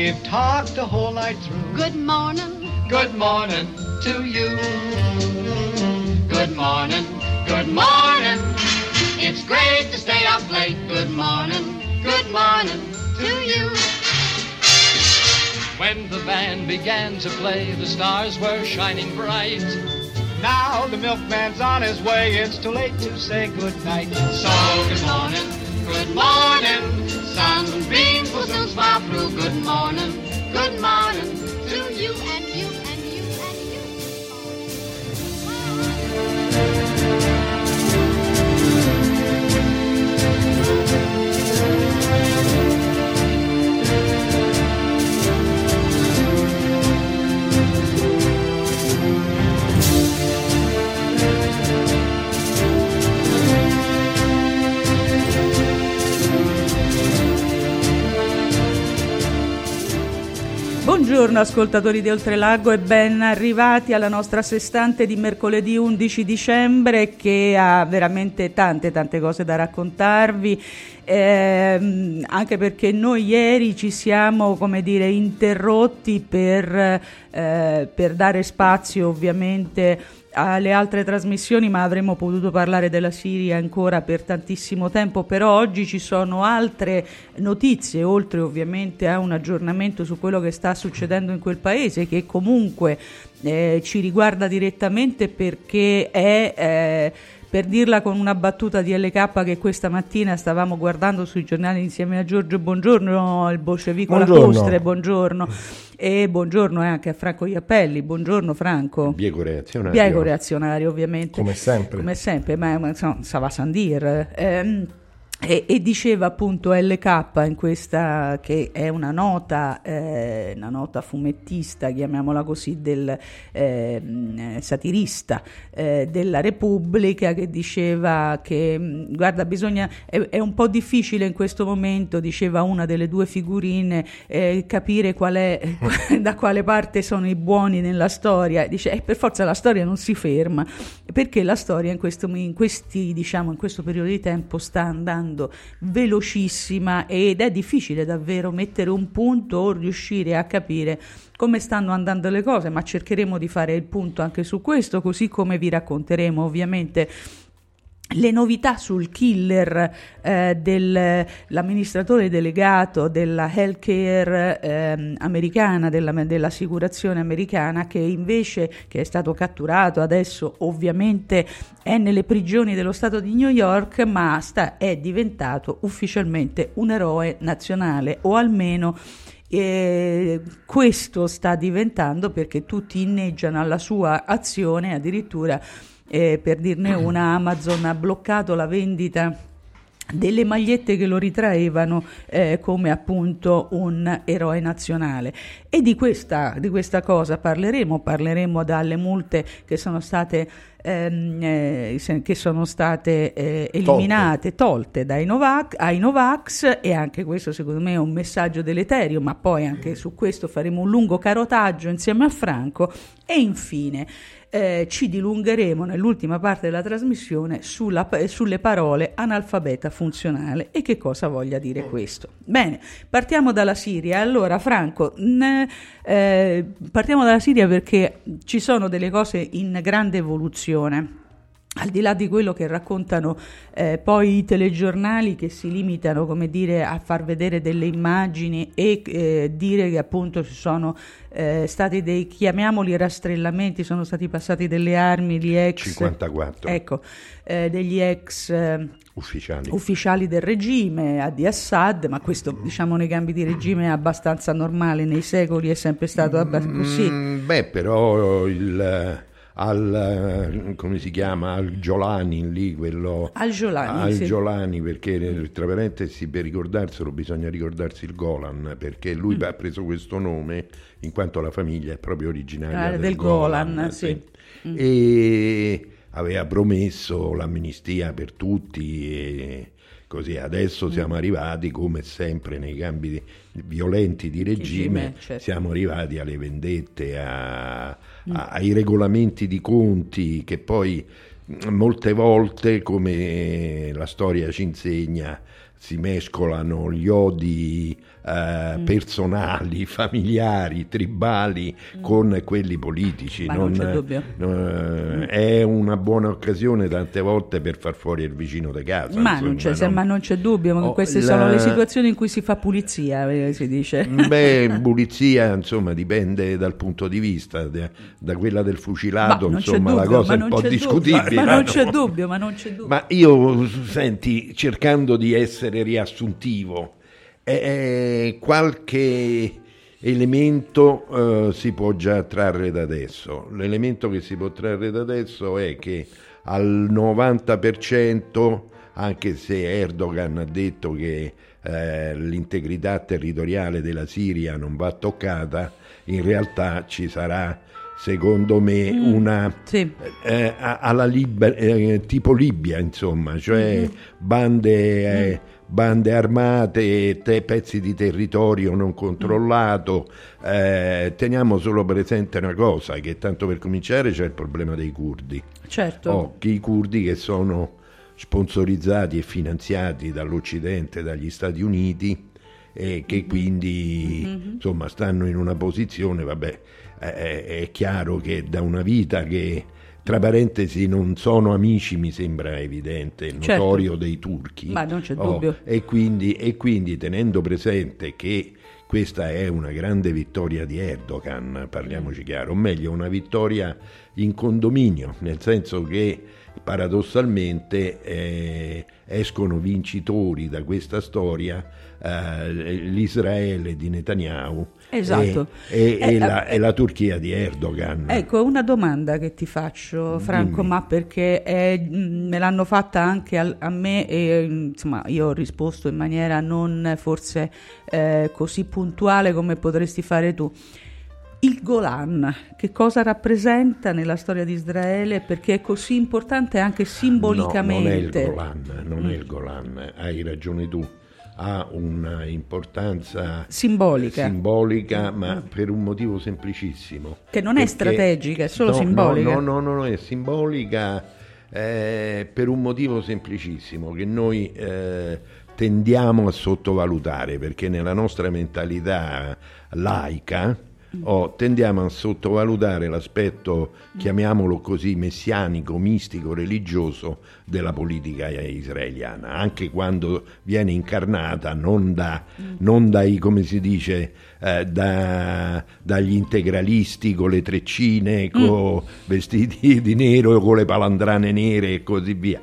We've talked the whole night through. Good morning. Good morning to you. Good morning. Good morning. It's great to stay up late. Good morning. Good morning to you. When the band began to play, the stars were shining bright. Now the milkman's on his way, it's too late to say goodnight. So good morning, good morning, sunbeams will soon smile through. Good morning to you and you and you and you. Buongiorno ascoltatori di Oltrelago e ben arrivati alla nostra sestante di mercoledì 11 dicembre che ha veramente tante cose da raccontarvi, anche perché noi ieri ci siamo, come dire, interrotti per dare spazio ovviamente alle altre trasmissioni, ma avremmo potuto parlare della Siria ancora per tantissimo tempo. Però oggi ci sono altre notizie, oltre ovviamente a un aggiornamento su quello che sta succedendo in quel paese, che comunque ci riguarda direttamente, perché è per dirla con una battuta di LK che questa mattina stavamo guardando sui giornali insieme a Giorgio. Buongiorno, il bolscevico Lacostre, buongiorno. E buongiorno anche a Franco Iappelli. Buongiorno Franco. Biego reazionario ovviamente. Come sempre, ma insomma, ça va sans dire. E diceva appunto LK in questa, che è una nota fumettista, chiamiamola così, del satirista della Repubblica, che diceva che guarda, è un po' difficile in questo momento, diceva una delle due figurine, capire da quale parte sono i buoni nella storia. Dice per forza la storia non si ferma, perché la storia in questo periodo di tempo sta andando velocissima ed è difficile davvero mettere un punto o riuscire a capire come stanno andando le cose, ma cercheremo di fare il punto anche su questo, così come vi racconteremo ovviamente le novità sul killer dell'amministratore delegato della healthcare americana, dell'assicurazione americana, che invece che è stato catturato, adesso ovviamente è nelle prigioni dello stato di New York, ma è diventato ufficialmente un eroe nazionale, o almeno questo sta diventando, perché tutti inneggiano alla sua azione. Addirittura per dirne una, Amazon ha bloccato la vendita delle magliette che lo ritraevano come appunto un eroe nazionale. E di questa cosa parleremo dalle multe che sono state eliminate, tolte ai Novax, e anche questo secondo me è un messaggio deleterio, ma poi anche su questo faremo un lungo carotaggio insieme a Franco. E infine ci dilungheremo nell'ultima parte della trasmissione sulle parole analfabeta funzionale e che cosa voglia dire questo. Bene, partiamo dalla Siria. Allora Franco, partiamo dalla Siria perché ci sono delle cose in grande evoluzione. Al di là di quello che raccontano poi i telegiornali, che si limitano, come dire, a far vedere delle immagini e dire che appunto ci sono stati dei, chiamiamoli rastrellamenti, sono stati passati delle armi, gli ex 54. Ecco, degli ex ufficiali del regime di Assad, ma questo diciamo nei cambi di regime è abbastanza normale, nei secoli è sempre stato così. Però come si chiama, al Giolani lì, quello al Giolani, perché tra parentesi, per ricordarselo bisogna ricordarsi il Golan, perché lui ha preso questo nome in quanto la famiglia è proprio originaria del Golan, sì. E aveva promesso l'amnistia per tutti e così. Adesso siamo arrivati, come sempre nei cambi violenti di regime, certo, siamo arrivati alle vendette, ai regolamenti di conti, che poi molte volte, come la storia ci insegna, si mescolano gli odi personali, familiari, tribali con quelli politici. Ma non c'è dubbio. È una buona occasione tante volte per far fuori il vicino di casa. Ma non c'è dubbio, ma queste sono le situazioni in cui si fa pulizia, si dice. Beh, pulizia insomma dipende dal punto di vista, da quella del fucilato, insomma la cosa è un po' discutibile. Ma non c'è dubbio. Ma io, senti, cercando di essere riassuntivo, qualche elemento si può già trarre da adesso. L'elemento che si può trarre da adesso è che al 90%, anche se Erdogan ha detto che l'integrità territoriale della Siria non va toccata, in realtà ci sarà, secondo me, una alla tipo Libia, insomma, cioè bande armate, pezzi di territorio non controllato. Teniamo solo presente una cosa, che tanto per cominciare c'è il problema dei curdi. Certo. I curdi che sono sponsorizzati e finanziati dall'Occidente, dagli Stati Uniti, e che quindi insomma stanno in una posizione, è chiaro che da una vita che, tra parentesi, non sono amici, mi sembra evidente, notorio dei turchi. Ma non c'è dubbio. E quindi tenendo presente che questa è una grande vittoria di Erdogan, parliamoci chiaro, o meglio una vittoria in condominio, nel senso che paradossalmente escono vincitori da questa storia l'Israele di Netanyahu, esatto, e la Turchia di Erdogan. Ecco, una domanda che ti faccio, Franco, ma perché me l'hanno fatta anche a me e insomma io ho risposto in maniera non forse così puntuale come potresti fare tu. Il Golan, che cosa rappresenta nella storia di Israele? Perché è così importante anche simbolicamente. No, non è il Golan, hai ragione tu. Ha una importanza simbolica, ma per un motivo semplicissimo. Che non è strategica, è solo simbolica. No, è simbolica per un motivo semplicissimo, che noi tendiamo a sottovalutare, perché nella nostra mentalità laica tendiamo a sottovalutare l'aspetto, chiamiamolo così, messianico, mistico, religioso della politica israeliana, anche quando viene incarnata non dai, come si dice, dagli integralisti con le treccine, vestiti di nero, con le palandrane nere e così via.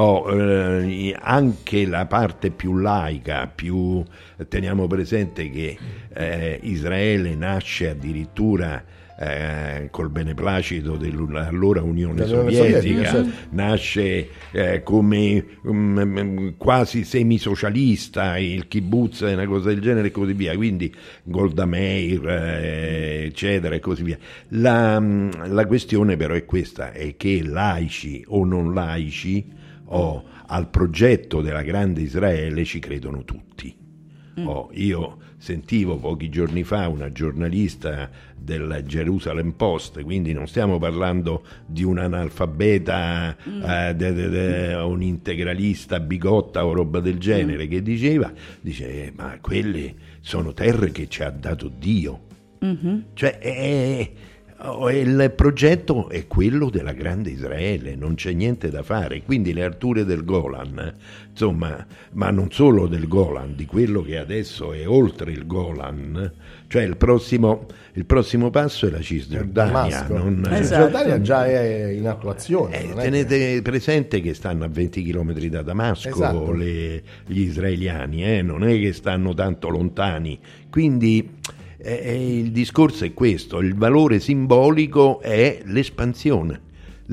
Anche la parte più laica, teniamo presente che Israele nasce addirittura col beneplacito dell'allora Unione Sovietica, certo. Nasce come quasi semisocialista, il kibbutz è una cosa del genere e così via, quindi Golda Meir, eccetera e così via. La questione però è questa, è che laici o non laici al progetto della grande Israele ci credono tutti. Io sentivo pochi giorni fa una giornalista del Jerusalem Post, quindi non stiamo parlando di un analfabeta, un integralista bigotta o roba del genere, che dice ma quelle sono terre che ci ha dato Dio. Cioè il progetto è quello della grande Israele, non c'è niente da fare, quindi le alture del Golan, insomma, ma non solo del Golan, di quello che adesso è oltre il Golan, cioè il prossimo passo è la Cisgiordania. La Cisgiordania già è in attuazione. Tenete presente che stanno a 20 km da Damasco, esatto. Gli israeliani, non è che stanno tanto lontani, quindi il discorso è questo, il valore simbolico è l'espansione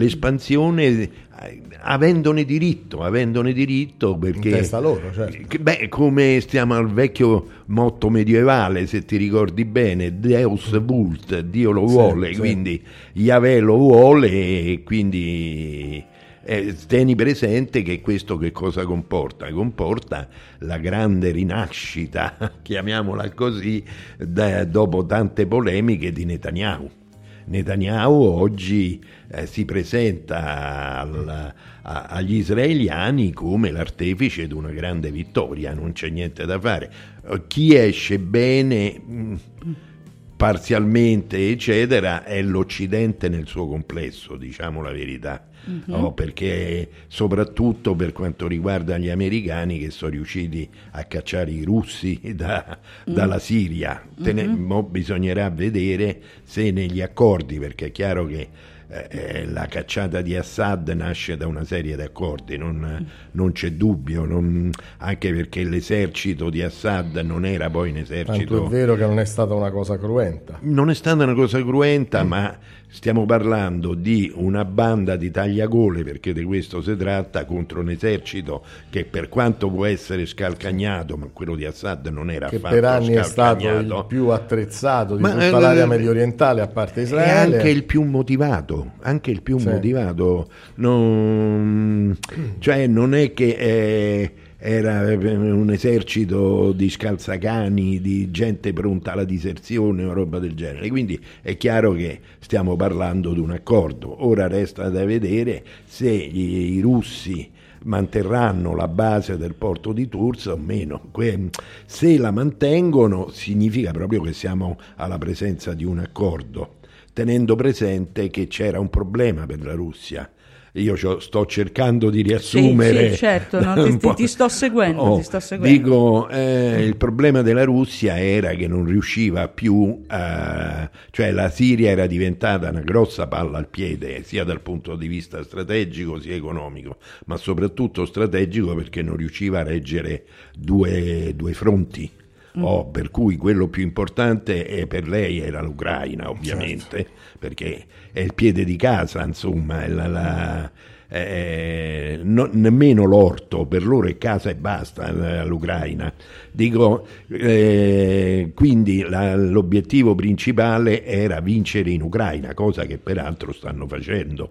avendone diritto perché in testa loro, certo. Come stiamo al vecchio motto medievale, se ti ricordi bene, Deus vult, Dio lo vuole, sì, quindi Yahweh lo vuole, e quindi tieni presente che questo che cosa comporta? Comporta la grande rinascita, chiamiamola così, dopo tante polemiche di Netanyahu. Netanyahu oggi si presenta agli israeliani come l'artefice di una grande vittoria, non c'è niente da fare. Chi esce bene parzialmente eccetera è l'Occidente nel suo complesso, diciamo la verità. Perché soprattutto per quanto riguarda gli americani che sono riusciti a cacciare i russi dalla Siria. Bisognerà vedere se negli accordi, perché è chiaro che la cacciata di Assad nasce da una serie di accordi, non c'è dubbio, anche perché l'esercito di Assad non era poi un esercito. Tanto è vero che non è stata una cosa cruenta. Non è stata una cosa cruenta, ma stiamo parlando di una banda di tagliagole, perché di questo si tratta, contro un esercito che, per quanto può essere scalcagnato, ma quello di Assad non era affatto scalcagnato, che per anni è stato il più attrezzato di tutta l'area medio orientale, a parte Israele, è anche il più motivato, cioè non è che era un esercito di scalzacani, di gente pronta alla diserzione o roba del genere, quindi è chiaro che stiamo parlando di un accordo. Ora resta da vedere se i russi manterranno la base del porto di Tours o meno. Se la mantengono significa proprio che siamo alla presenza di un accordo, tenendo presente che c'era un problema per la Russia. Io sto cercando di riassumere. Sì, certo, ti sto seguendo. Dico, il problema della Russia era che non riusciva più, cioè la Siria era diventata una grossa palla al piede, sia dal punto di vista strategico sia economico, ma soprattutto strategico perché non riusciva a reggere due fronti. Per cui quello più importante per lei era l'Ucraina, ovviamente, certo, perché è il piede di casa, insomma, nemmeno l'orto, per loro è casa e basta l'Ucraina. Dico, quindi l'obiettivo principale era vincere in Ucraina, cosa che peraltro stanno facendo.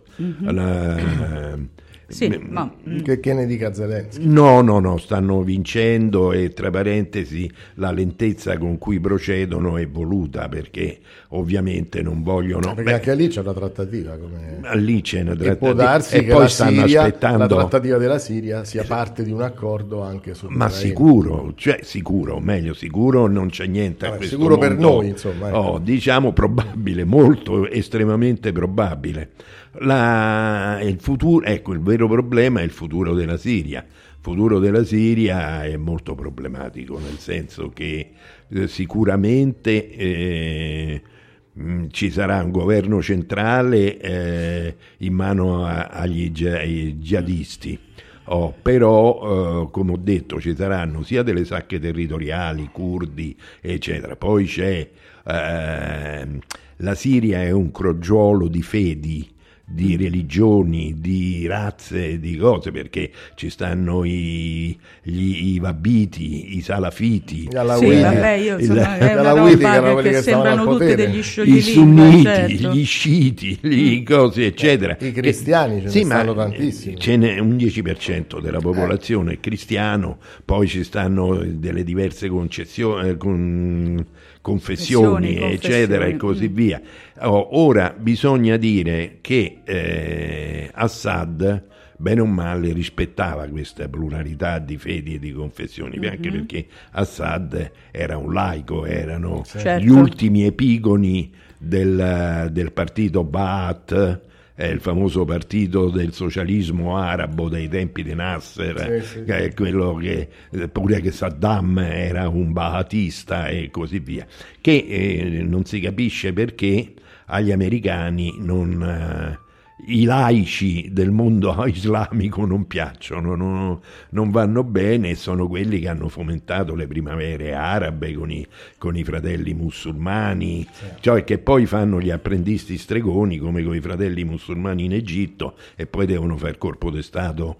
Sì, ma che ne dica Zelensky? No, stanno vincendo, e tra parentesi la lentezza con cui procedono è voluta, perché ovviamente non vogliono. Perché anche lì c'è una trattativa. Lì c'è una trattativa. E può darsi che poi stanno aspettando la trattativa della Siria sia parte di un accordo anche su. Ma sicuro, sicuro non c'è niente a questo sicuro mondo. Per noi, insomma. Diciamo probabile, molto estremamente probabile. Il futuro, ecco, il vero problema è il futuro della Siria. Il futuro della Siria è molto problematico, nel senso che sicuramente ci sarà un governo centrale in mano ai jihadisti. Però come ho detto ci saranno sia delle sacche territoriali, curdi eccetera, poi c'è la Siria è un crogiolo di fedi, di religioni, di razze, di cose, perché ci stanno i Wahhabiti, i Salafiti, che sembrano tutti degli i sunniti, certo, gli sciiti, le cose eccetera. I cristiani ce ne stanno tantissimi. Ce n'è un 10% della popolazione è cristiano, poi ci stanno delle diverse confessioni eccetera e così via. Ora bisogna dire che Assad bene o male rispettava questa pluralità di fedi e di confessioni, anche perché Assad era un laico, erano gli ultimi epigoni del partito Ba'ath, il famoso partito del socialismo arabo dei tempi di Nasser, che è quello che pure che Saddam era un ba'athista e così via, che non si capisce perché agli americani i laici del mondo islamico non piacciono, non vanno bene, e sono quelli che hanno fomentato le primavere arabe con i fratelli musulmani, cioè che poi fanno gli apprendisti stregoni come con i fratelli musulmani in Egitto, e poi devono fare colpo di Stato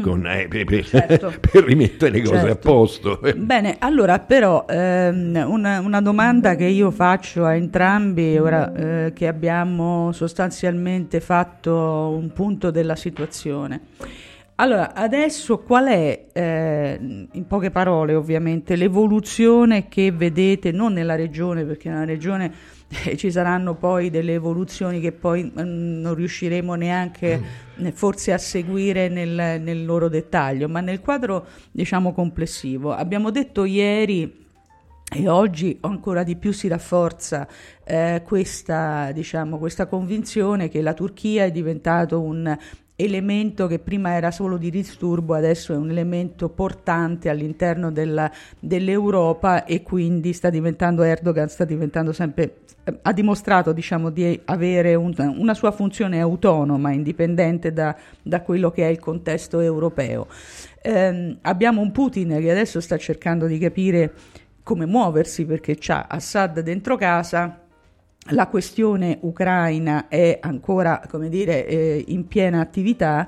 per rimettere le cose a posto. Bene, allora però una domanda che io faccio a entrambi, ora che abbiamo sostanzialmente fatto un punto della situazione. Allora, adesso qual è, in poche parole ovviamente, l'evoluzione che vedete, non nella regione, perché nella regione ci saranno poi delle evoluzioni che poi non riusciremo neanche forse a seguire nel loro dettaglio, ma nel quadro diciamo complessivo. Abbiamo detto ieri e oggi ancora di più si rafforza questa convinzione che la Turchia è diventato un elemento che prima era solo di disturbo, adesso è un elemento portante all'interno dell'Europa, e quindi Erdogan sta diventando sempre, ha dimostrato diciamo di avere una sua funzione autonoma, indipendente da quello che è il contesto europeo. Abbiamo un Putin che adesso sta cercando di capire come muoversi, perché c'ha Assad dentro casa. La questione ucraina è ancora, in piena attività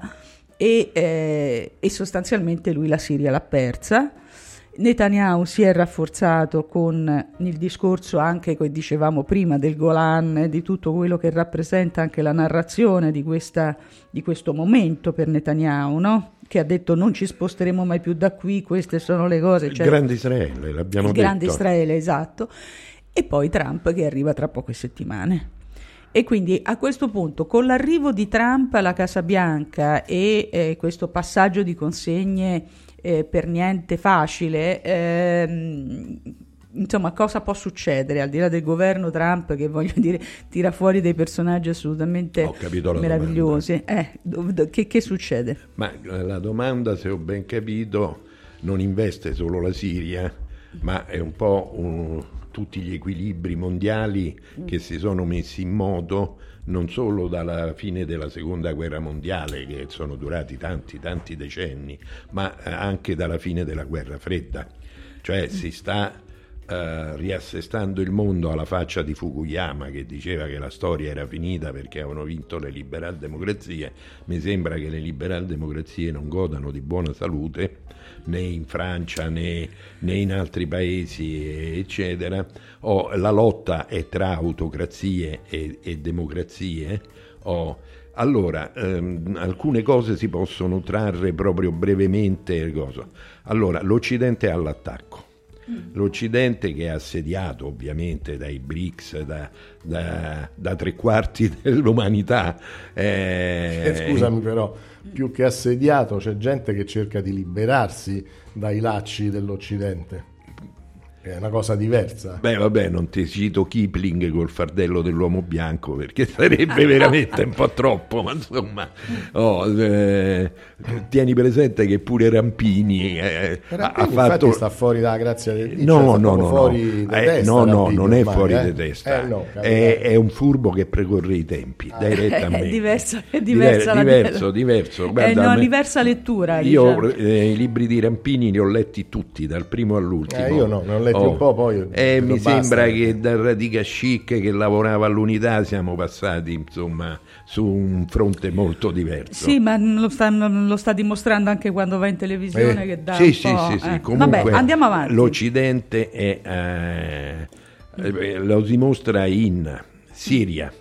e sostanzialmente lui la Siria l'ha persa. Netanyahu si è rafforzato con il discorso anche che dicevamo prima del Golan, di tutto quello che rappresenta anche la narrazione di questo momento per Netanyahu, no? Che ha detto non ci sposteremo mai più da qui, queste sono le cose. Il grande Israele, l'abbiamo detto. Il grande Israele, esatto. E poi Trump che arriva tra poche settimane. E quindi a questo punto, con l'arrivo di Trump alla Casa Bianca e questo passaggio di consegne per niente facile, insomma, cosa può succedere al di là del governo Trump, che tira fuori dei personaggi assolutamente meravigliosi? Che succede? Ma la domanda, se ho ben capito, non investe solo la Siria, ma è un po' tutti gli equilibri mondiali che si sono messi in moto non solo dalla fine della seconda guerra mondiale, che sono durati tanti decenni, ma anche dalla fine della guerra fredda. Cioè si sta riassestando il mondo alla faccia di Fukuyama, che diceva che la storia era finita perché avevano vinto le liberal democrazie. Mi sembra che le liberal democrazie non godano di buona salute, né in Francia né in altri paesi, eccetera. La lotta è tra autocrazie e democrazie. Allora, alcune cose si possono trarre proprio brevemente. Allora, l'Occidente è all'attacco. L'Occidente, che è assediato ovviamente dai BRICS, da tre quarti dell'umanità. Scusami, però, più che assediato c'è gente che cerca di liberarsi dai lacci dell'Occidente. È una cosa diversa. Beh, vabbè, non ti cito Kipling col fardello dell'uomo bianco, perché sarebbe veramente un po' troppo, ma insomma, tieni presente che pure Rampini ha fatto... Infatti sta fuori dalla grazia di Dio. No, non è fuori di testa. È un furbo che precorre i tempi, dai retta a me. È diverso. Guarda, diversa lettura. Io i libri di Rampini li ho letti tutti, dal primo all'ultimo. Io no, non ho letti un po', poi mi sembra che dal Radica Chic, che lavorava all'Unità, siamo passati insomma su un fronte molto diverso. Sì, ma lo sta dimostrando anche quando va in televisione, che dà sì. Comunque, vabbè, andiamo avanti. L'Occidente lo dimostra in Siria,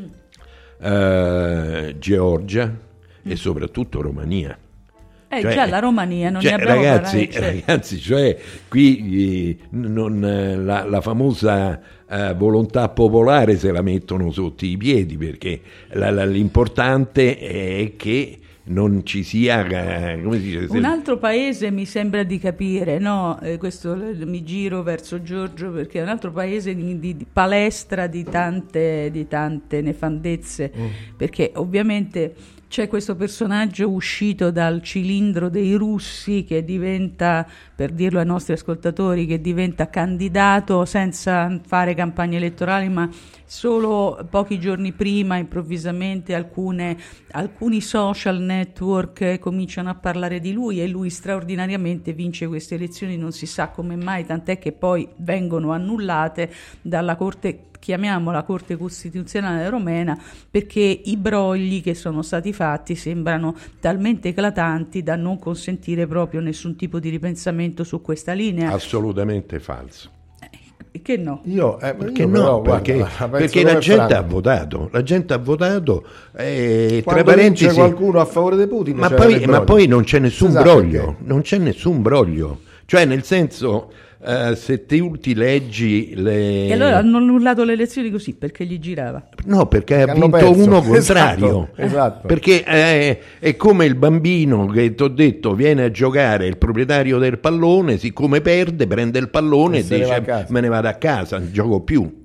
Georgia e soprattutto Romania. Già la Romania non ne abbiamo ragazzi, cioè qui la famosa volontà popolare se la mettono sotto i piedi, perché l'importante è che non ci sia, come si dice, un altro paese, mi sembra di capire, no? Questo mi giro verso Giorgio, perché è un altro paese di palestra di tante nefandezze, perché ovviamente c'è questo personaggio uscito dal cilindro dei russi che diventa, per dirlo ai nostri ascoltatori, che diventa candidato senza fare campagne elettorali, ma solo pochi giorni prima improvvisamente alcuni social network cominciano a parlare di lui e lui straordinariamente vince queste elezioni, non si sa come mai, tant'è che poi vengono annullate dalla Corte, chiamiamola Corte Costituzionale Romena, perché i brogli che sono stati fatti sembrano talmente eclatanti da non consentire proprio nessun tipo di ripensamento su questa linea. Assolutamente falso. Che no? Perché la gente ha votato. La gente ha votato. Tra parentesi, qualcuno a favore di Putin. Ma poi non c'è nessun broglio. Non c'è nessun broglio. Cioè, nel senso, se ti leggi le... E allora hanno annullato le elezioni così, perché gli girava? No, perché ha vinto perso. uno contrario. Esatto. Perché è come il bambino che ti ho detto viene a giocare, il proprietario del pallone, siccome perde, prende il pallone e dice me ne vado a casa, non gioco più.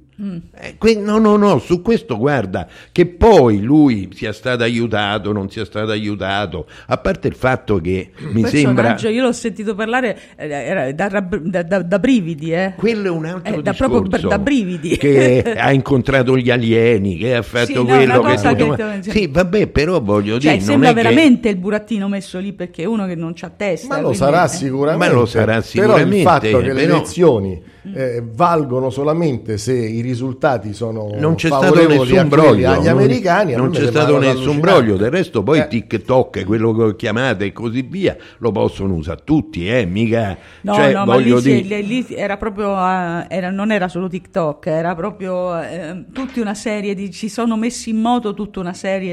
No, su questo guarda, che poi lui sia stato aiutato, non sia stato aiutato, a parte il fatto che mi sembra... Io l'ho sentito parlare, era da brividi. Quello è un altro discorso, proprio da brividi. Che ha incontrato gli alieni, che ha fatto quello che... Sì, vabbè, però voglio dire... Sembra veramente il burattino messo lì perché è uno che non c'ha testa. Ma lo sarà sicuramente. Ma lo sarà sicuramente. Però il fatto che le elezioni valgono solamente se i risultati sono non c'è stato nessun broglio agli americani, non c'è stato nessun broglio, del resto poi TikTok, quello che chiamate e così via, lo possono usare tutti, mica ma lì era proprio non era solo TikTok, era proprio tutta una serie di, ci sono messi in moto tutta una serie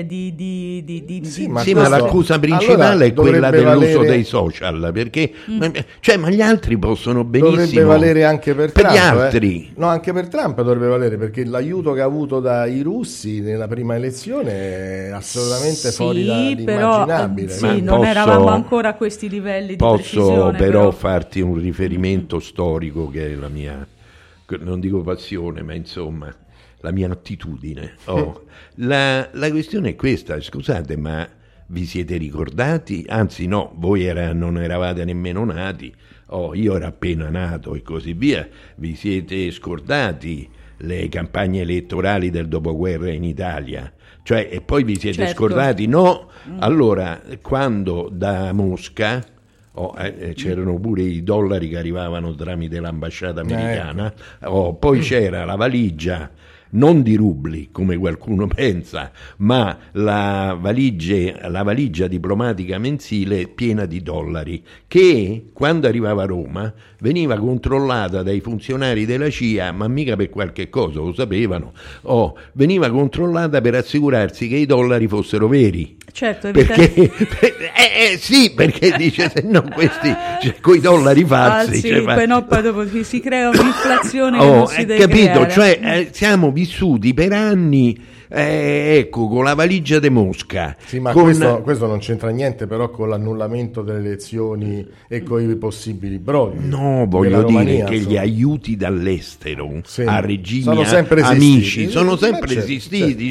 ma l'accusa principale è quella dell'uso dei social, perché ma gli altri possono benissimo, dovrebbe valere anche per Trump, gli altri. No, anche per Trump dovrebbe valere, perché l'aiuto che ha avuto dai russi nella prima elezione è assolutamente fuori dall'immaginabile. Non eravamo ancora a questi livelli di precisione. Posso però farti un riferimento storico che è la mia, non dico passione, ma insomma la mia attitudine. La questione è questa, scusate, ma vi siete ricordati? Anzi no, voi non eravate nemmeno nati, io ero appena nato e così via. Vi siete scordati le campagne elettorali del dopoguerra in Italia? E poi vi siete scordati? No? Allora, quando da Mosca c'erano pure i dollari che arrivavano tramite l'ambasciata americana, poi c'era la valigia, non di rubli come qualcuno pensa, ma la valigia diplomatica mensile piena di dollari, che quando arrivava a Roma veniva controllata dai funzionari della CIA, ma mica per qualche cosa, lo sapevano, veniva controllata per assicurarsi che i dollari fossero veri. Certo, perché sì, perché dice se no questi coi dollari falsi, poi dopo si crea un'inflazione che non si deve capito? creare. Siamo vissuti per anni con la valigia di Mosca. Sì, ma questo non c'entra niente però con l'annullamento delle elezioni e con i possibili brogli. No, voglio dire che gli aiuti dall'estero a regimi sono sempre amici sono sempre esistiti.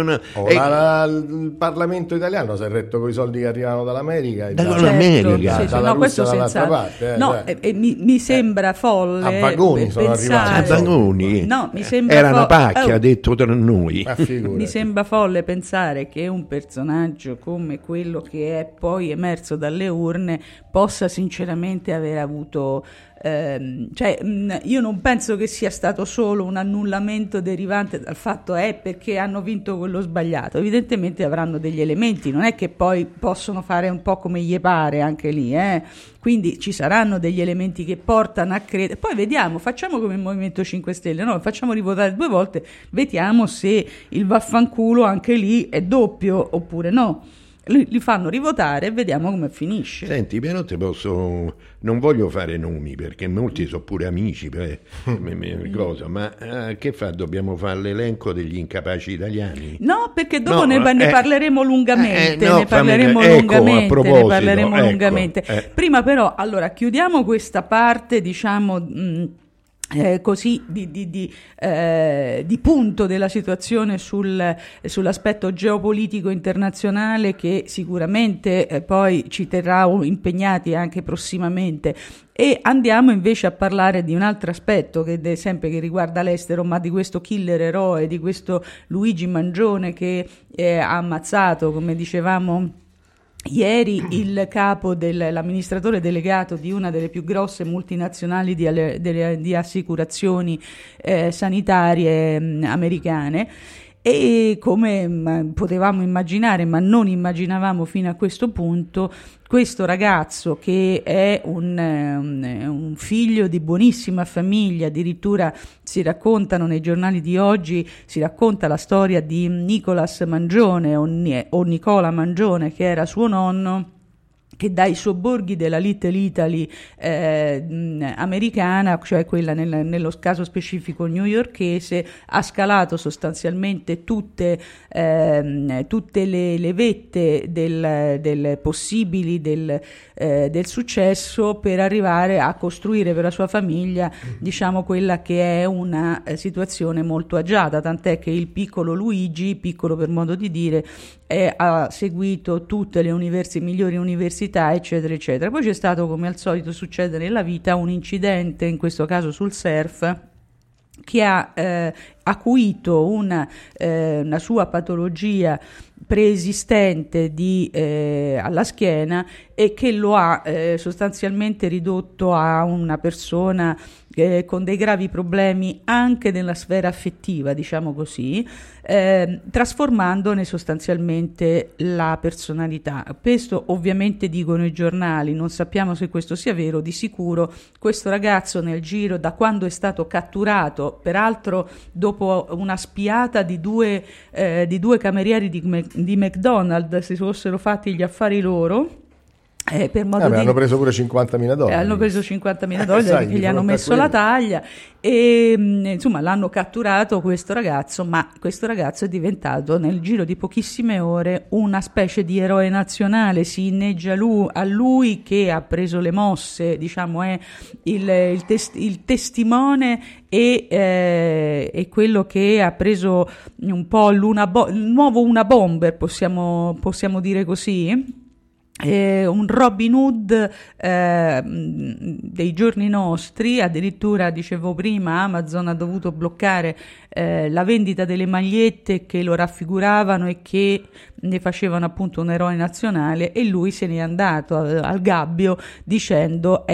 Il Parlamento italiano si è retto con i soldi che arrivano dall'America e dalla questo dall'altra parte. Mi sembra folle. A vagoni sono arrivati. A vagoni? No, mi sembra era una pacchia, detto tra noi. Mi sembra folle pensare che un personaggio come quello che è poi emerso dalle urne possa sinceramente aver avuto io non penso che sia stato solo un annullamento derivante dal fatto perché hanno vinto quello sbagliato. Evidentemente avranno degli elementi, non è che poi possono fare un po' come gli pare anche lì, quindi ci saranno degli elementi che portano a credere. Poi vediamo, facciamo come il Movimento 5 Stelle, facciamo rivotare 2 volte, vediamo se il vaffanculo anche lì è doppio oppure no. Li fanno rivotare e vediamo come finisce. Senti, però non voglio fare nomi perché molti sono pure amici, ma che fa? Dobbiamo fare l'elenco degli incapaci italiani? No, perché dopo ne parleremo lungamente. Ne parleremo lungamente. Prima però, allora, chiudiamo questa parte, diciamo... così di punto della situazione sull'aspetto geopolitico internazionale, che sicuramente poi ci terrà impegnati anche prossimamente, e andiamo invece a parlare di un altro aspetto che sempre che riguarda l'estero, ma di questo killer eroe, di questo Luigi Mangione che ha ammazzato, come dicevamo ieri, il capo l'amministratore delegato di una delle più grosse multinazionali di assicurazioni sanitarie americane. E come potevamo immaginare, ma non immaginavamo fino a questo punto, questo ragazzo che è un figlio di buonissima famiglia, addirittura si raccontano nei giornali di oggi, si racconta la storia di Nicolas Mangione o Nicola Mangione, che era suo nonno, che dai sobborghi della Little Italy americana, cioè quella nello caso specifico newyorkese, ha scalato sostanzialmente tutte le vette del possibili del successo, per arrivare a costruire per la sua famiglia, diciamo, quella che è una situazione molto agiata, tant'è che il piccolo Luigi, piccolo per modo di dire, ha seguito tutte le migliori università, eccetera eccetera. Poi c'è stato, come al solito succede nella vita, un incidente, in questo caso sul surf, che ha acuito una sua patologia preesistente alla schiena, e che lo ha sostanzialmente ridotto a una persona con dei gravi problemi anche nella sfera affettiva, diciamo così, trasformandone sostanzialmente la personalità. Questo ovviamente dicono i giornali, non sappiamo se questo sia vero. Di sicuro questo ragazzo, nel giro, da quando è stato catturato, peraltro dopo una spiata di due camerieri di McDonald's, si fossero fatti gli affari loro, per modo hanno preso pure $50.000. Hanno preso $50.000 che gli hanno messo la taglia, e insomma l'hanno catturato questo ragazzo, ma questo ragazzo è diventato nel giro di pochissime ore una specie di eroe nazionale. Si inneggia a lui, che ha preso le mosse, diciamo, è il testimone e quello che ha preso un po' il nuovo Una Bomber, possiamo dire così. Un Robin Hood dei giorni nostri. Addirittura, dicevo prima, Amazon ha dovuto bloccare la vendita delle magliette che lo raffiguravano e che ne facevano appunto un eroe nazionale, e lui se n'è andato al gabbio dicendo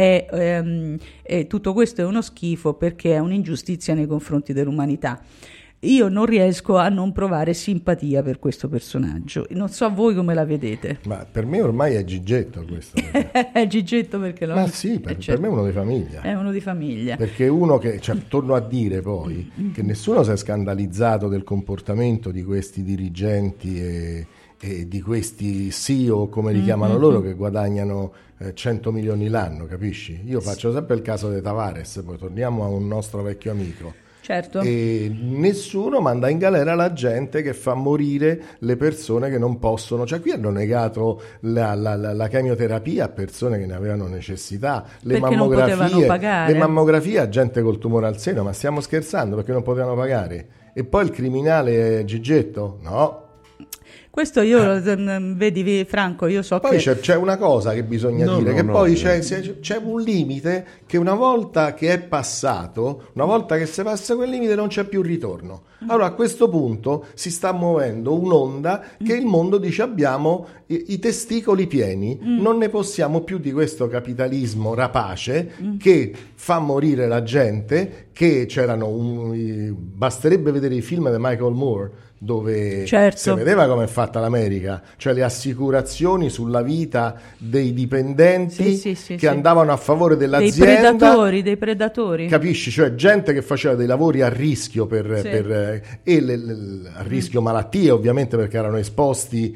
tutto questo è uno schifo perché è un'ingiustizia nei confronti dell'umanità. Io non riesco a non provare simpatia per questo personaggio. Non so voi come la vedete. Ma per me ormai è Gigetto questo. È Gigetto perché Ma sì, per me è uno di famiglia. È uno di famiglia. Perché uno che, torno a dire poi, che nessuno si è scandalizzato del comportamento di questi dirigenti e di questi CEO, come li chiamano loro, che guadagnano 100 milioni l'anno, capisci? Io faccio sempre il caso di Tavares, poi torniamo a un nostro vecchio amico. Certo. E nessuno manda in galera la gente che fa morire le persone che non possono. Cioè, qui hanno negato la chemioterapia a persone che ne avevano necessità, le mammografie a gente col tumore al seno. Ma stiamo scherzando, perché non potevano pagare? E poi il criminale Gigetto? No. Questo io, vedi Franco, io so poi che... Poi c'è una cosa che bisogna dire, che poi c'è un limite che una volta che è passato, una volta che si passa quel limite non c'è più ritorno. Allora a questo punto si sta muovendo un'onda che il mondo dice: abbiamo i testicoli pieni, non ne possiamo più di questo capitalismo rapace che fa morire la gente, che basterebbe vedere i film di Michael Moore, dove si vedeva come è fatta l'America, cioè le assicurazioni sulla vita dei dipendenti che andavano a favore dell'azienda, dei predatori, capisci? Cioè gente che faceva dei lavori a rischio a rischio malattie, ovviamente, perché erano esposti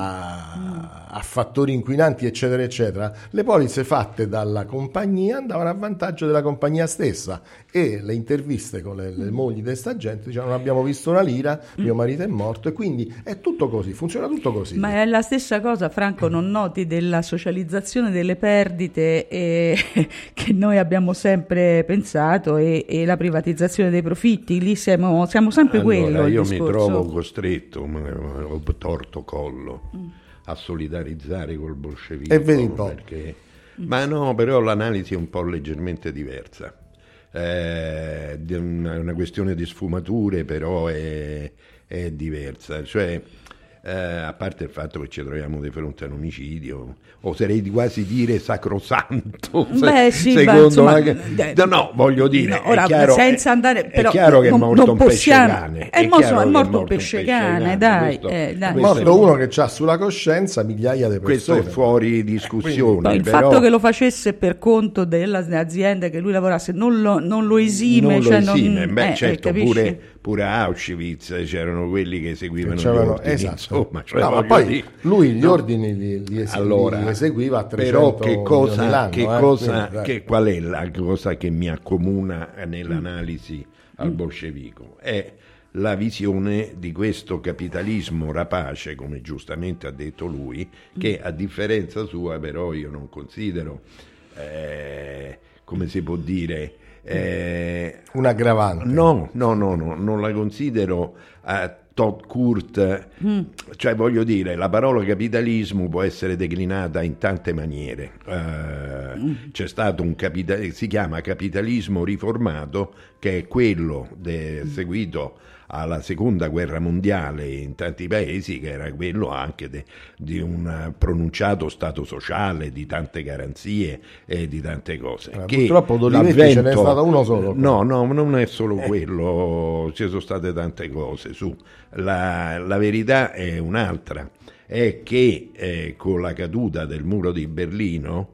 a fattori inquinanti, eccetera eccetera. Le polizze fatte dalla compagnia andavano a vantaggio della compagnia stessa, e le interviste con le mogli di sta gente dicevano: non abbiamo visto una lira, mio marito è morto. E quindi è tutto così, funziona tutto così. Ma è la stessa cosa, Franco, non noti, della socializzazione delle perdite che noi abbiamo sempre pensato, e la privatizzazione dei profitti? Lì siamo sempre quello. Io mi trovo costretto, ho torto collo, a solidarizzare col bolscevismo. E vedi un po'. Ma no, però l'analisi è un po' leggermente diversa. È una questione di sfumature, però è diversa. Cioè, a parte il fatto che ci troviamo di fronte a un omicidio, oserei quasi dire sacrosanto, secondo me. No, voglio dire, ora, è chiaro, senza andare, però, è chiaro che è morto un pesce-cane. È morto un pesce-cane, dai. È morto uno che ha sulla coscienza migliaia di persone. Questo è fuori discussione. Poi il fatto che lo facesse per conto delle aziende che lui lavorasse non lo esime. Certo, pure a Auschwitz c'erano quelli che seguivano gli ordini. Esatto. insomma. Cioè, ma poi lui gli ordini li eseguiva a 300 però qual è la cosa che mi accomuna nell'analisi al bolscevico? È la visione di questo capitalismo rapace, come giustamente ha detto lui, che a differenza sua però io non considero, come si può dire, un aggravante. No, non la considero tot court, cioè voglio dire, la parola capitalismo può essere declinata in tante maniere. C'è stato si chiama capitalismo riformato, che è quello seguito alla seconda guerra mondiale in tanti paesi, che era quello anche di un pronunciato stato sociale, di tante garanzie e di tante cose. Purtroppo D'Olivetti ce n'è stato uno solo. No, non è solo quello, ci sono state tante cose. La verità è un'altra, è che con la caduta del muro di Berlino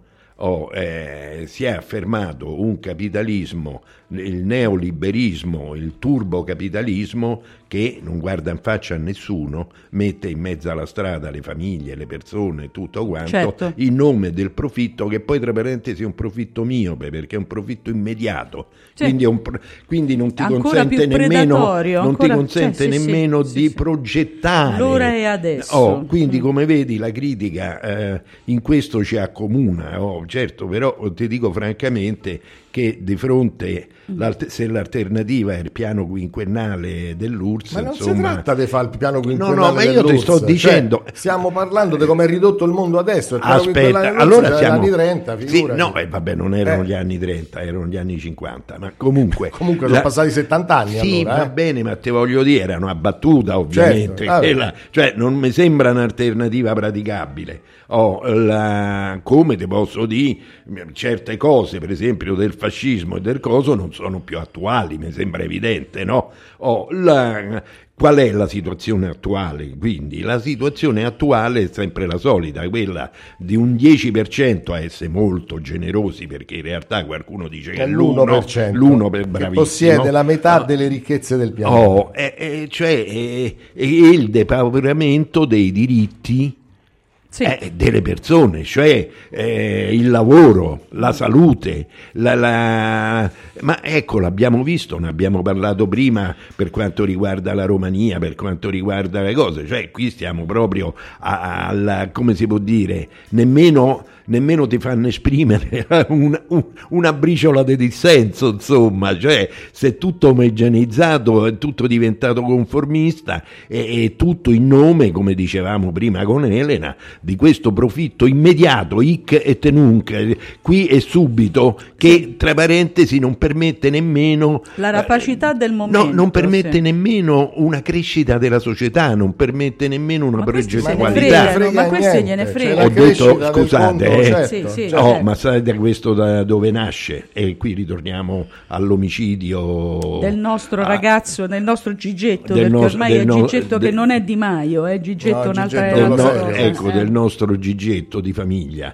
si è affermato un capitalismo, il neoliberismo, il turbocapitalismo, che non guarda in faccia a nessuno, mette in mezzo alla strada le famiglie, le persone, tutto quanto, certo, in nome del profitto, che poi tra parentesi è un profitto miope, perché è un profitto immediato, quindi non ti consente nemmeno di progettare l'ora è adesso. Quindi come vedi la critica in questo ci accomuna, certo, però ti dico francamente che di fronte, se l'alternativa è il piano quinquennale dell'URSS, ma non insomma, si tratta di fare il piano quinquennale ma io ti sto dicendo, stiamo parlando di come è ridotto il mondo adesso. Aspetta, allora siamo gli anni 30, vabbè, non erano gli anni 30, erano gli anni 50, ma comunque sono passati 70 anni. Sì, allora, va bene, ma te voglio dire, erano a battuta, ovviamente, certo, cioè non mi sembra un'alternativa praticabile. Come te posso dire, certe cose, per esempio del fascismo e del coso, non sono più attuali, mi sembra evidente, no? Qual è la situazione attuale? Quindi la situazione attuale è sempre la solita, quella di un 10%, a essere molto generosi, perché in realtà qualcuno dice che è l'1% per bravissimo, che possiede la metà delle ricchezze del pianeta. Cioè il depauperamento dei diritti delle persone, cioè il lavoro, la salute, ma ecco, l'abbiamo visto, ne abbiamo parlato prima per quanto riguarda la Romania, per quanto riguarda le cose, cioè qui stiamo proprio come si può dire, nemmeno ti fanno esprimere una briciola di dissenso, insomma, cioè se è tutto omogeneizzato, è tutto diventato conformista, e tutto in nome, come dicevamo prima con Elena, di questo profitto immediato, hic et nunc, qui e subito, che tra parentesi non permette nemmeno la rapacità del momento, no, non permette nemmeno una crescita della società, non permette nemmeno una progettualità. Ma questo gliene frega. Ho detto, scusate, certo. Ma sapete questo da dove nasce? E qui ritorniamo all'omicidio del nostro ragazzo, del nostro Gigetto, perché ormai è Gigetto che non è Di Maio, è Gigetto un'altra ecco, del nostro Gigetto di famiglia.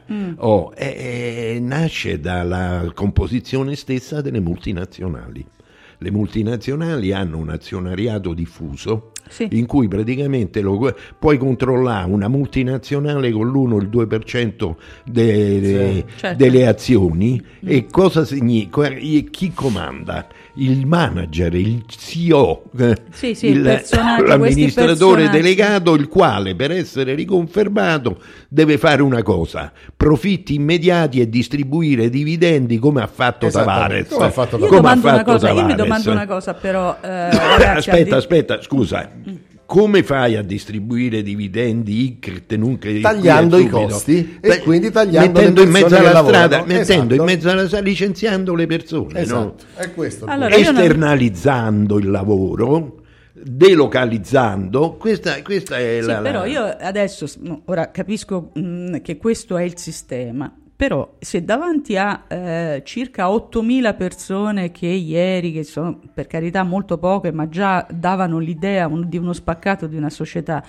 Nasce dalla composizione stessa delle multinazionali. Le multinazionali hanno un azionariato diffuso, in cui praticamente puoi controllare una multinazionale con l'1 o il 2% delle azioni. E cosa significa? Chi comanda? Il manager, il CEO, l'amministratore delegato, il quale per essere riconfermato deve fare una cosa: profitti immediati e distribuire dividendi, come ha fatto Tavares. Io mi domando una cosa però, ragazzi, aspetta, scusa. Come fai a distribuire dividendi tagliando i costi e quindi tagliando mettendo in mezzo alla strada, in mezzo alla strada, licenziando le persone, esatto. È questo. Allora, esternalizzando il lavoro, delocalizzando, questa è la... Però io adesso ora capisco che questo è il sistema. Però se davanti a circa 8.000 persone che ieri, che sono per carità molto poche, ma già davano l'idea di uno spaccato di una società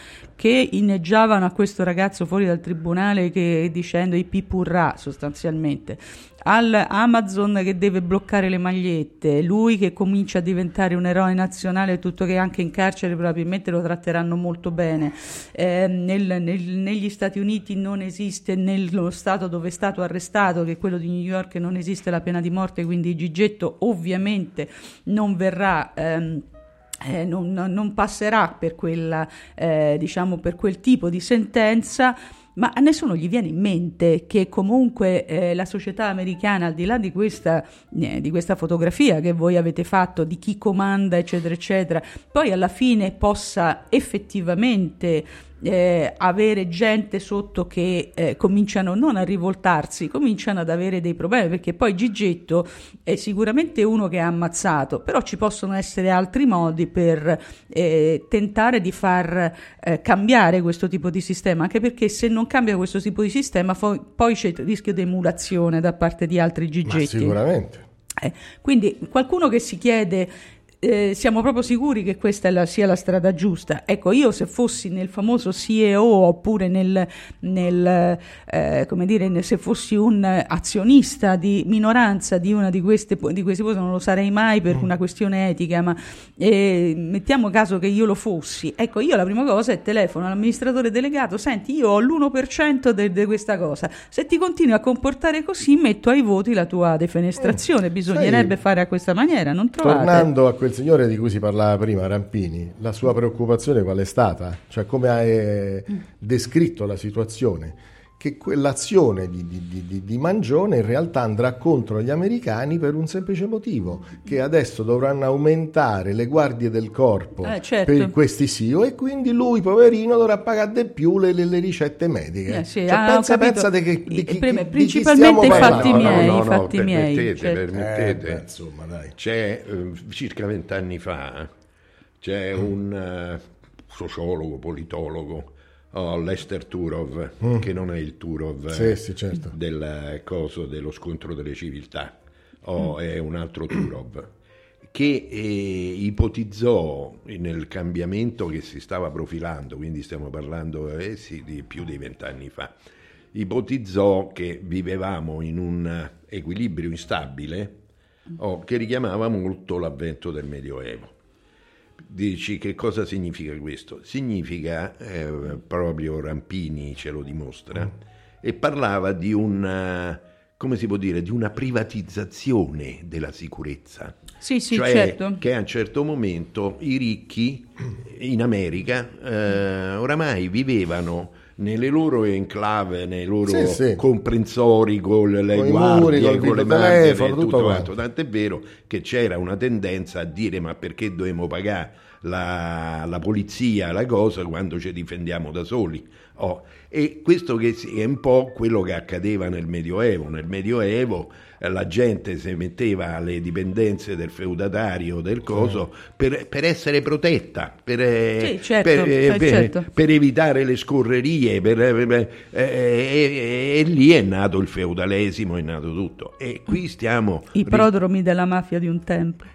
che inneggiavano a questo ragazzo fuori dal tribunale che dicendo i pipurrà sostanzialmente, all'Amazon che deve bloccare le magliette, lui che comincia a diventare un eroe nazionale, tutto che anche in carcere probabilmente lo tratteranno molto bene. Negli Stati Uniti non esiste, nello stato dove è stato arrestato, che è quello di New York, non esiste la pena di morte, quindi Gigetto ovviamente non verrà non passerà per quella diciamo per quel tipo di sentenza. Ma a nessuno gli viene in mente che comunque la società americana, al di là di questa fotografia che voi avete fatto di chi comanda eccetera eccetera, poi alla fine possa effettivamente avere gente sotto che cominciano non a rivoltarsi, cominciano ad avere dei problemi, perché poi Gigetto è sicuramente uno che ha ammazzato, però ci possono essere altri modi per tentare di far cambiare questo tipo di sistema, anche perché se non cambia questo tipo di sistema poi c'è il rischio di emulazione da parte di altri Gigetti. Ma sicuramente. Quindi qualcuno che si chiede siamo proprio sicuri che questa sia la strada giusta? Ecco, io se fossi nel famoso CEO oppure come dire, se fossi un azionista di minoranza di una di queste cose, non lo sarei mai per una questione etica, ma mettiamo caso che io lo fossi, ecco, io la prima cosa è telefono all'amministratore delegato: senti, io ho l'1% di questa cosa, se ti continui a comportare così metto ai voti la tua defenestrazione. Bisognerebbe fare a questa maniera, non trovate? Tornando a quel signore di cui si parlava prima, Rampini, la sua preoccupazione qual è stata? Cioè, come hai descritto la situazione? Che quell'azione di Mangione in realtà andrà contro gli americani per un semplice motivo, che adesso dovranno aumentare le guardie del corpo certo. per questi CEO, e quindi lui, poverino, dovrà pagare di più le ricette mediche. Sì, pensa di chi principalmente i fatti miei. Permettete. Insomma, dai. C'è circa 20 anni fa c'è un sociologo, politologo, Lester Turov, che non è il Turov certo. del coso dello scontro delle civiltà, è un altro Turov, che ipotizzò nel cambiamento che si stava profilando, quindi stiamo parlando di più di 20 anni fa, ipotizzò che vivevamo in un equilibrio instabile che richiamava molto l'avvento del Medioevo. Dici, che cosa significa questo? Significa, proprio Rampini ce lo dimostra, e parlava di una privatizzazione della sicurezza. Sì, cioè, certo. Che a un certo momento i ricchi in America oramai vivevano nelle loro enclave, nei loro comprensori con le guardie, con le macchine, tutto quanto. Tant'è vero che c'era una tendenza a dire: ma perché dobbiamo pagare la polizia, la cosa, quando ci difendiamo da soli? E questo che è un po' quello che accadeva nel Medioevo. Nel Medioevo la gente si metteva alle dipendenze del feudatario, del coso, per essere protetta, per evitare le scorrerie, e lì è nato il feudalesimo, è nato tutto. E qui stiamo... I prodromi della mafia di un tempo.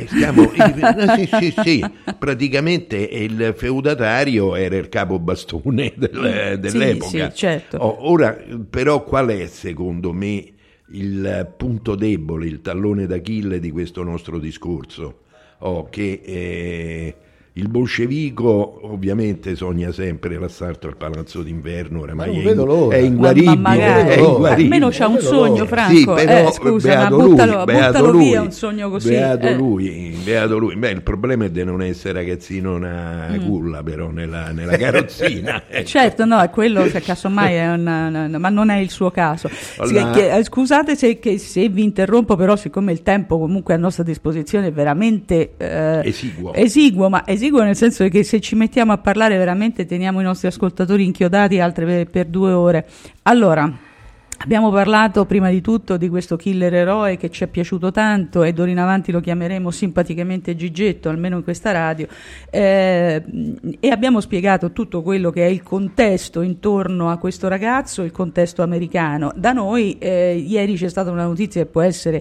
Sì, praticamente il feudatario era il capobastone dell'epoca. Sì, certo. Ora, però, qual è secondo me il punto debole, il tallone d'Achille di questo nostro discorso? Che il bolscevico ovviamente sogna sempre l'assalto al palazzo d'inverno, oramai è inguaribile, almeno c'ha un sogno, Franco. Sì, però, scusa, ma buttalo via un sogno così. Beato lui. Beh, il problema è di non essere ragazzino una culla, però nella carrozzina. Certo, no, è quello che casomai ma non è il suo caso. Scusate se vi interrompo, però siccome il tempo comunque a nostra disposizione è veramente esiguo, ma esiguo nel senso che se ci mettiamo a parlare veramente teniamo i nostri ascoltatori inchiodati altre per 2 ore. Allora, abbiamo parlato prima di tutto di questo killer eroe che ci è piaciuto tanto e d'ora in avanti lo chiameremo simpaticamente Gigetto, almeno in questa radio, e abbiamo spiegato tutto quello che è il contesto intorno a questo ragazzo, il contesto americano. Da noi ieri c'è stata una notizia che può essere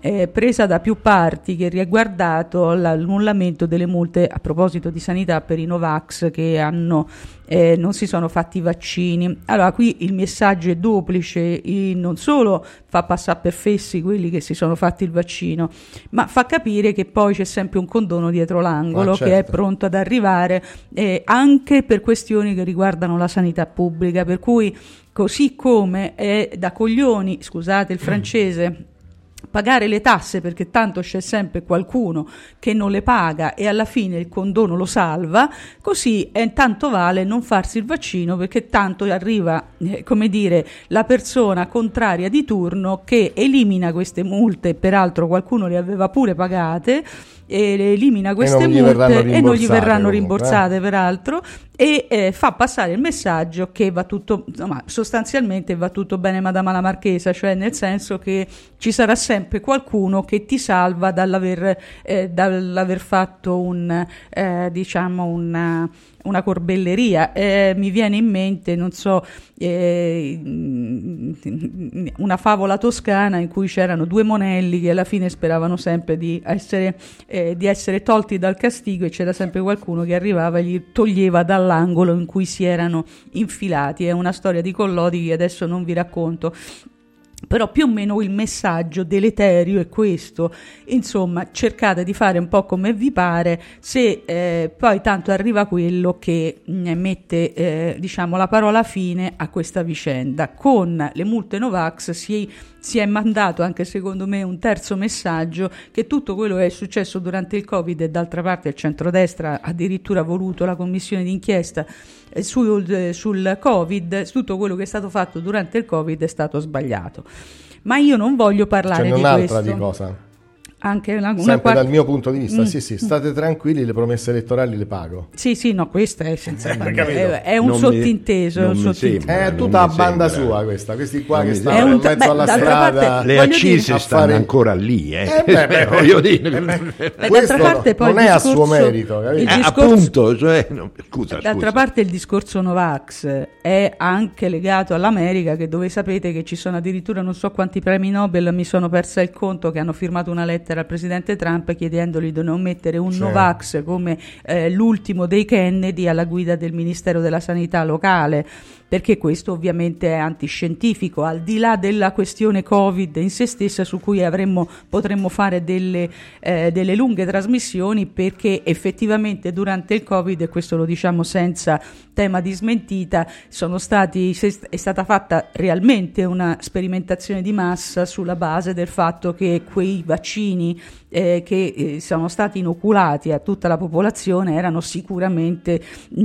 presa da più parti, che ha riguardato l'annullamento delle multe a proposito di sanità per i Novax che non si sono fatti i vaccini. Allora qui il messaggio è duplice, non solo fa passare per fessi quelli che si sono fatti il vaccino, ma fa capire che poi c'è sempre un condono dietro l'angolo, certo, che è pronto ad arrivare, anche per questioni che riguardano la sanità pubblica, per cui così come è da coglioni, scusate il francese, pagare le tasse, perché tanto c'è sempre qualcuno che non le paga e alla fine il condono lo salva, così tanto vale non farsi il vaccino, perché tanto arriva la persona contraria di turno che elimina queste multe, peraltro qualcuno le aveva pure pagate, e elimina queste multe e non gli verranno rimborsate peraltro, e fa passare il messaggio che va tutto, sostanzialmente va tutto bene madama la marchesa, cioè nel senso che ci sarà sempre qualcuno che ti salva dall'aver fatto una corbelleria. Mi viene in mente, non so, una favola toscana in cui c'erano due monelli che alla fine speravano sempre di essere tolti dal castigo, e c'era sempre qualcuno che arrivava e gli toglieva dall'angolo in cui si erano infilati. È una storia di Collodi che adesso non vi racconto, però più o meno il messaggio deleterio è questo. Insomma, cercate di fare un po' come vi pare, se poi tanto arriva quello che mette la parola fine a questa vicenda. Con le multe Novax si è mandato anche secondo me un terzo messaggio, che tutto quello che è successo durante il Covid, e d'altra parte il centrodestra ha addirittura voluto la commissione d'inchiesta sul Covid, tutto quello che è stato fatto durante il Covid è stato sbagliato. Ma io non voglio parlare di questo. Di cosa? Anche sempre dal mio punto di vista, sì, state tranquilli, le promesse elettorali le pago. Sì, no, questo è senza è un sottinteso. È tutta a banda sua questa, questi qua che stanno in mezzo alla strada. Le accise stanno ancora lì, voglio dire. Questo non è a suo merito, capito? Appunto, cioè, scusa. D'altra parte il discorso Novax è anche legato all'America, che dove sapete che ci sono addirittura non so quanti premi Nobel, mi sono persa il conto, che hanno firmato una lettera al presidente Trump chiedendogli di non mettere un Novax come l'ultimo dei Kennedy alla guida del Ministero della Sanità locale, perché questo ovviamente è antiscientifico, al di là della questione Covid in se stessa, su cui potremmo fare delle lunghe trasmissioni, perché effettivamente durante il Covid, e questo lo diciamo senza tema di smentita, è stata fatta realmente una sperimentazione di massa sulla base del fatto che quei vaccini che sono stati inoculati a tutta la popolazione erano sicuramente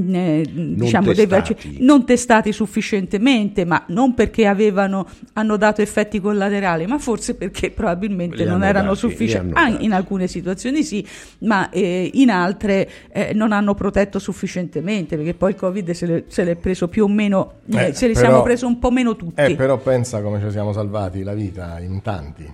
dei vaccini non testati sufficientemente, ma non perché hanno dato effetti collaterali, ma forse perché probabilmente non erano sufficienti. In alcune situazioni sì, ma in altre non hanno protetto sufficientemente, perché poi il Covid se l'è preso più o meno, siamo preso un po' meno tutti. Però pensa come ci siamo salvati la vita in tanti.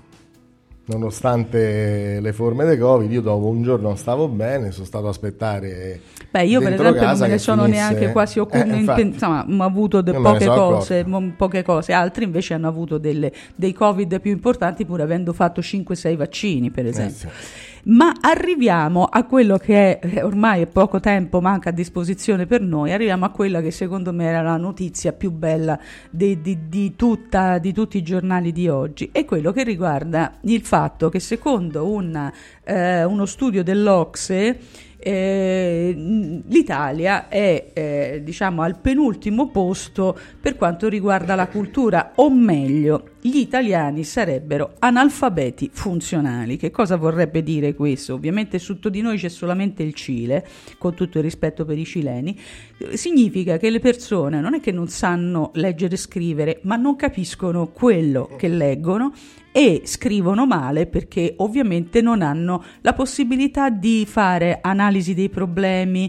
Nonostante le forme del Covid, io dopo un giorno non stavo bene, sono stato a aspettare. Io per esempio non me ne sono neanche quasi occupato, insomma, ho avuto poche cose, altri invece hanno avuto dei Covid più importanti, pur avendo fatto 5-6 vaccini, per esempio. Ma arriviamo a quello che è ormai poco tempo manca a disposizione per noi, arriviamo a quella che secondo me era la notizia più bella di tutti i giornali di oggi, è quello che riguarda il fatto che secondo uno studio dell'OCSE l'Italia è al penultimo posto per quanto riguarda la cultura, o meglio, gli italiani sarebbero analfabeti funzionali. Che cosa vorrebbe dire questo? Ovviamente sotto di noi c'è solamente il Cile, con tutto il rispetto per i cileni. Significa che le persone non è che non sanno leggere e scrivere, ma non capiscono quello che leggono e scrivono male, perché ovviamente non hanno la possibilità di fare analisi dei problemi,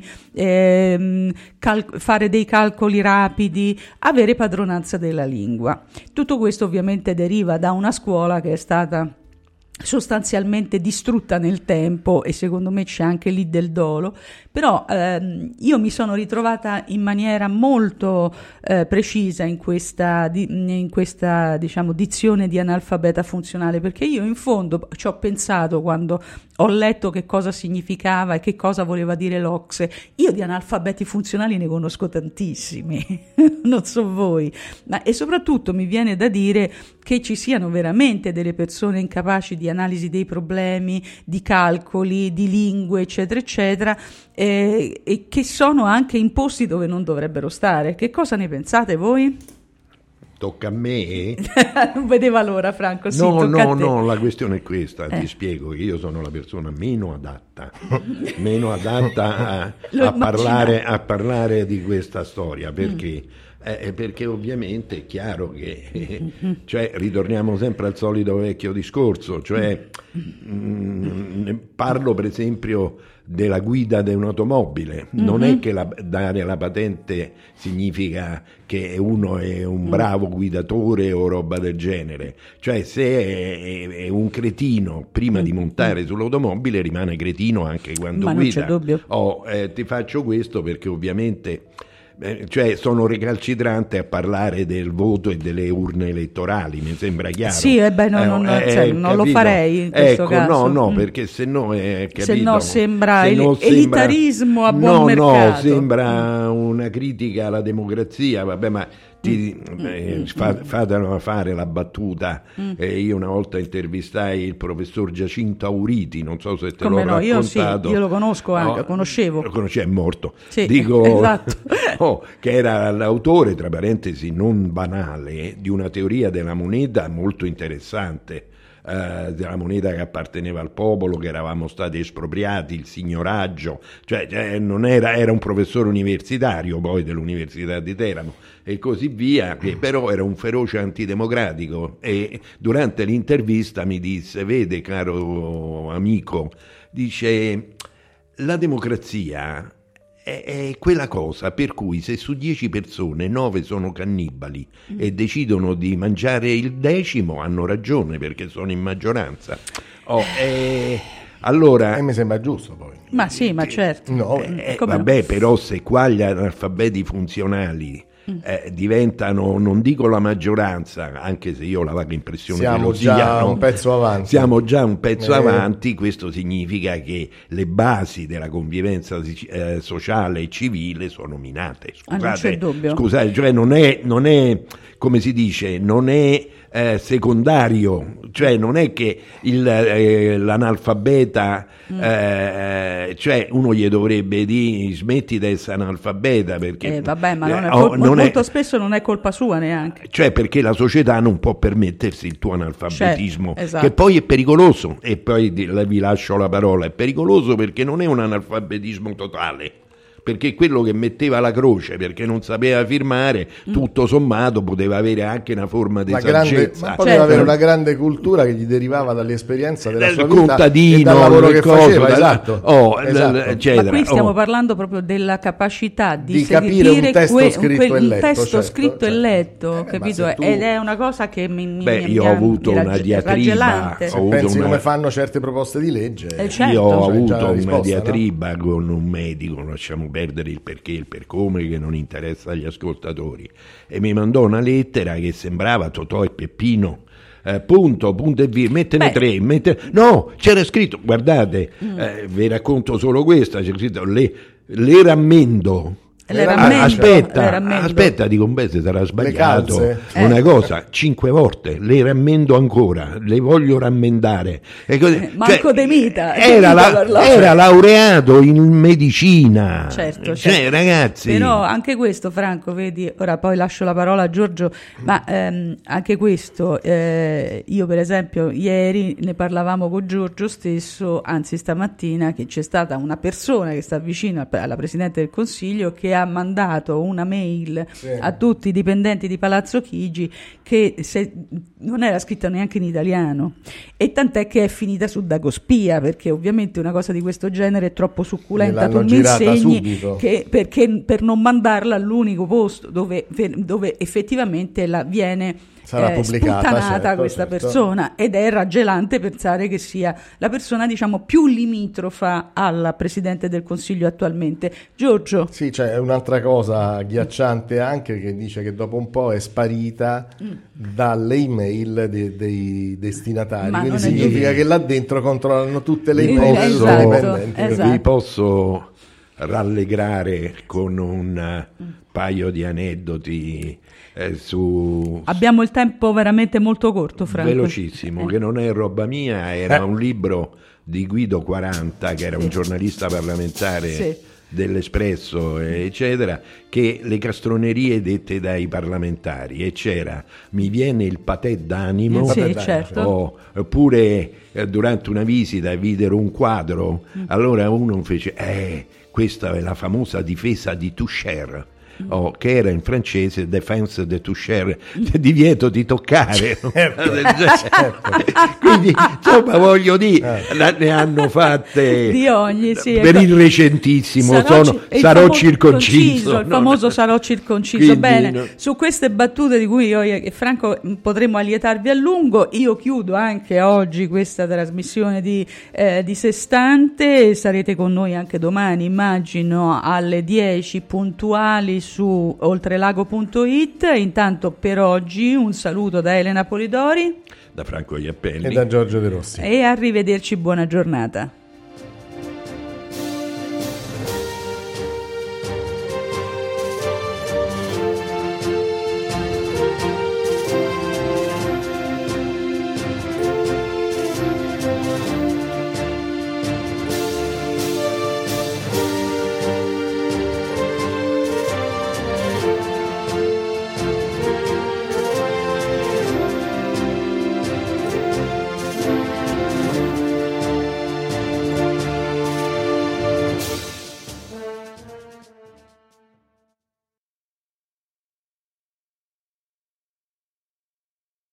fare dei calcoli rapidi, avere padronanza della lingua. Tutto questo ovviamente deriva da una scuola che è stata sostanzialmente distrutta nel tempo, e secondo me c'è anche lì del dolo, però io mi sono ritrovata in maniera molto precisa in questa diciamo dizione di analfabeta funzionale, perché io in fondo ci ho pensato quando ho letto che cosa significava e che cosa voleva dire l'OCSE. Io di analfabeti funzionali ne conosco tantissimi, non so voi, e soprattutto mi viene da dire che ci siano veramente delle persone incapaci di analisi dei problemi, di calcoli, di lingue, eccetera, eccetera, e che sono anche in posti dove non dovrebbero stare. Che cosa ne pensate voi? Tocca a me? Non vedeva l'ora, Franco. Sì, no, la questione è questa, ti spiego che io sono la persona meno adatta a parlare di questa storia, perché perché ovviamente è chiaro che cioè, ritorniamo sempre al solito vecchio discorso, cioè parlo per esempio della guida di un'automobile, non è che dare la patente significa che uno è un bravo guidatore o roba del genere, cioè se è un cretino prima di montare sull'automobile rimane cretino anche quando guida. Non c'è dubbio. Ti faccio questo perché ovviamente cioè sono recalcitrante a parlare del voto e delle urne elettorali, mi sembra chiaro. Sì, non lo farei in questo caso. No, perché se no sembra elitarismo a buon mercato. No, sembra una critica alla democrazia, vabbè, ma fatelo fare la battuta. Io una volta intervistai il professor Giacinto Auriti, non so se te l'ho raccontato. Io lo conosco anche, conoscevo. Lo conosci, è morto. Sì, dico, esatto. Che era l'autore, tra parentesi, non banale, di una teoria della moneta molto interessante. Della moneta che apparteneva al popolo, che eravamo stati espropriati, il signoraggio, cioè non era un professore universitario poi dell'Università di Teramo e così via, che però era un feroce antidemocratico, e durante l'intervista mi disse: vede caro amico, dice, la democrazia è quella cosa per cui se su 10 persone 9 sono cannibali e decidono di mangiare il 10° hanno ragione perché sono in maggioranza. Allora, mi sembra giusto poi. Ma sì, ma certo. No, vabbè, però se qua gli analfabeti funzionali diventano, non dico la maggioranza, anche se io ho la vaga impressione siamo che già un pezzo avanti. Siamo già un pezzo avanti, questo significa che le basi della convivenza sociale e civile sono minate. Non c'è dubbio. Scusate, cioè non è come si dice, non è secondario, cioè non è che l'analfabeta cioè uno gli dovrebbe dire smetti di essere analfabeta perché vabbè, ma molto spesso non è colpa sua neanche, cioè perché la società non può permettersi il tuo analfabetismo, certo, esatto. Che poi è pericoloso, e poi vi lascio la parola, è pericoloso perché non è un analfabetismo totale, perché quello che metteva la croce perché non sapeva firmare, tutto sommato poteva avere anche una forma di saggezza. Ma poteva avere una grande cultura che gli derivava dall'esperienza della sua vita contadino, e dal lavoro che faceva, esatto. Eccetera. Ma qui stiamo parlando proprio della capacità di capire un testo scritto e letto. Testo scritto e letto, capito? Ed è una cosa che io ho avuto una diatriba. Pensi come fanno certe proposte di legge. Certo. Io ho avuto una diatriba con un medico, lasciamo perdere il perché, il per come, che non interessa agli ascoltatori, e mi mandò una lettera che sembrava Totò e Peppino, punto e via, mettene 3, no, c'era scritto, guardate, vi racconto solo questa, c'era scritto le rammendo. Aspetta, dico, se sarà sbagliato una cosa 5 volte, le rammendo ancora, le voglio rammendare. Marco De Mita era laureato in medicina. Certo. Ragazzi. Però anche questo, Franco, vedi, ora poi lascio la parola a Giorgio, ma anche questo, io per esempio ieri ne parlavamo con Giorgio stesso, anzi stamattina, che c'è stata una persona che sta vicino alla Presidente del Consiglio che ha mandato una mail a tutti i dipendenti di Palazzo Chigi che non era scritta neanche in italiano, e tant'è che è finita su Dagospia, perché ovviamente una cosa di questo genere è troppo succulenta. Tu mi insegni che perché per non mandarla all'unico posto dove effettivamente viene sarà pubblicata, sputtanata questa persona, ed è raggelante pensare che sia la persona, diciamo, più limitrofa alla Presidente del Consiglio attualmente. Giorgio? Sì, c'è un'altra cosa agghiacciante anche, che dice che dopo un po' è sparita dalle email dei destinatari, quindi significa che là dentro controllano tutte le email dipendenti. Esatto. Vi posso rallegrare con un paio di aneddoti abbiamo il tempo veramente molto corto, Franco. Velocissimo, che non è roba mia, era un libro di Guido 40, che era un giornalista parlamentare dell'Espresso, eccetera, che le castronerie dette dai parlamentari, e c'era "mi viene il patè d'animo", certo. Oppure durante una visita videro un quadro, allora uno fece questa è la famosa difesa di Toucher, che era in francese "défense de toucher", divieto di toccare. Quindi insomma, voglio dire, ne hanno fatte di ogni, per il recentissimo sarò circonciso, il famoso sarò circonciso. Quindi, bene, su queste battute di cui io e Franco potremmo allietarvi a lungo, io chiudo anche oggi questa trasmissione di Sestante. Sarete con noi anche domani, immagino, alle 10 puntuali su oltrelago.it. Intanto per oggi un saluto da Elena Polidori, da Franco Iappelli e da Giorgio De Rossi, e arrivederci, buona giornata.